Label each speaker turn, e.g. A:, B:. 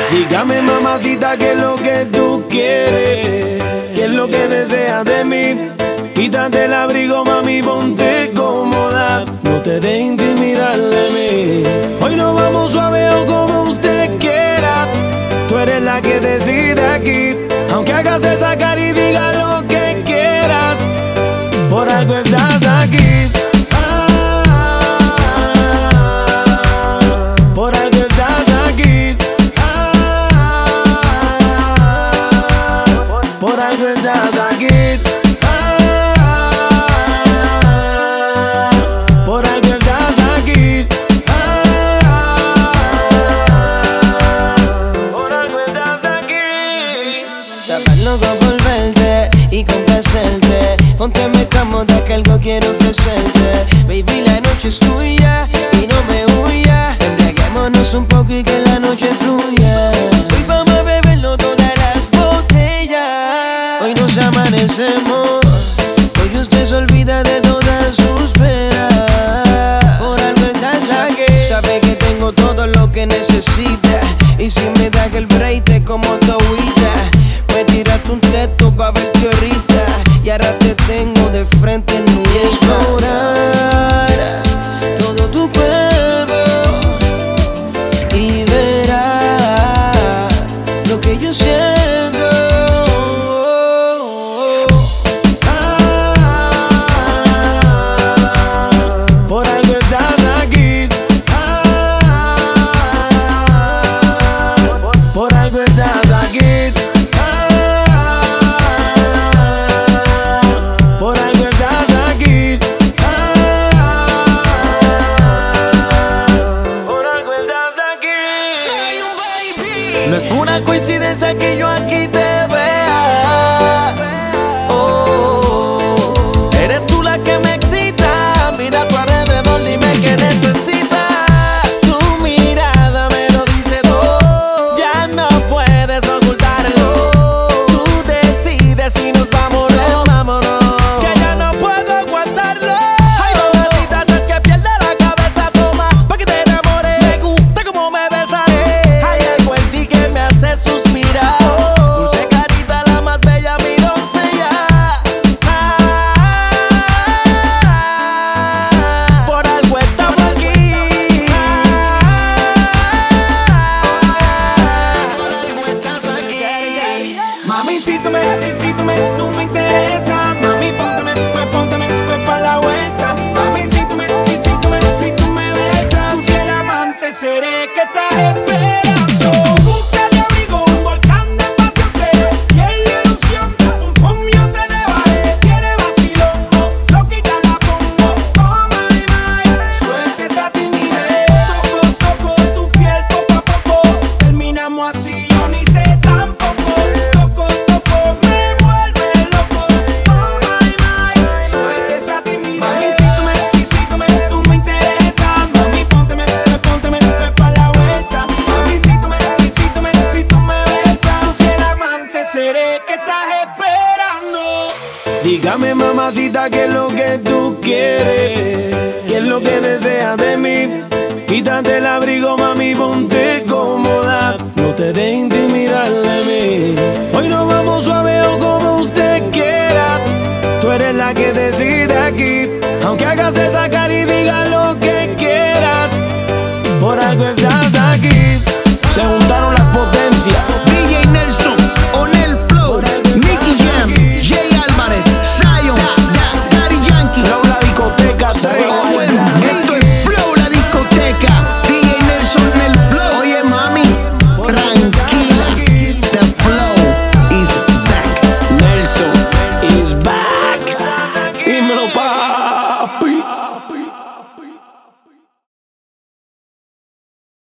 A: Dígame, mamacita, qué es lo que tú quieres, qué es lo que deseas de mí. Quítate el abrigo, mami, ponte cómoda, no te dejes intimidar de mí. Hoy nos vamos suave o como usted quiera, tú eres la que decide aquí. Aunque hagas esa cara y digas lo que quieras, por algo estás aquí. Por algo estás aquí. Por algo estás aquí. Por algo estás aquí. Por algo estás aquí.
B: Estaba loco por verte y complacerte. Pónteme cómoda que algo quiero ofrecerte. Baby, la noche es tuya y no me huya. Embriaguémonos un poco y que la noche fluya. Hoy vamos a beberlo todas las botellas. Hoy nos amanecemos. Hoy usted se olvida de todas sus penas. Por algo estás aquí. Sabe que tengo todo lo que necesita. Y si me das el break te como towita. Me tiraste un texto pa' verte ahorita. Y ahora te tengo de frente en mi explorar todo tu cuerpo y verás lo que yo siento.
A: Por algo estás aquí. Por algo estás aquí. Por algo estás aquí. Por algo estás aquí.
B: Soy un baby.
A: No es pura coincidencia que yo aquí te vea. Oh, eres tú la que me excita. Mira a tu alrededor, dime qué necesitas. Tu mirada me lo dice todo. Ya no puedes ocultarlo. Tú decides si nos vamos o no. Que ya no puedo aguantarlo. Ay, mamacita, es que pierde la cabeza. Toma, pa' que te enamores. Me gusta como me besas. Hay algo en ti que me hace suspirar. Dulce carita, la más bella, mi doncella. Por algo estamos aquí. Por algo estás aquí. Mami, si tú me interesas. Mami, pónteme, pues pa' la vuelta. Mami, si tú me besas. Tu fiel amante seré que estás esperando. Busca de abrigo, un volcán de pasión seré. Y en la ilusión de tu yo te elevaré. Quiere vacilón, lo quita la pongo. Oh my, my, suelta esa timidez. Toco tu piel poco a poco. Terminamos así, yo ni sé tampoco. Toco, me vuelve loco. Oh my, my, suelta esa timidez. Mami, si tú me interesas. Mami, pónteme, pues pa' la vuelta. Mami, si tú me besas. Si el amante seré que estás esperando. Dígame, mamacita, qué es lo que tú quieres, qué es lo que deseas de mí. Quítate el abrigo, mami, ponte cómoda, no te dejes intimidar de mí. Hoy nos vamos suave o como usted quiera, tú eres la que decide aquí. Aunque hagas esa cara y digas lo que quieras, por algo estás aquí. Se juntaron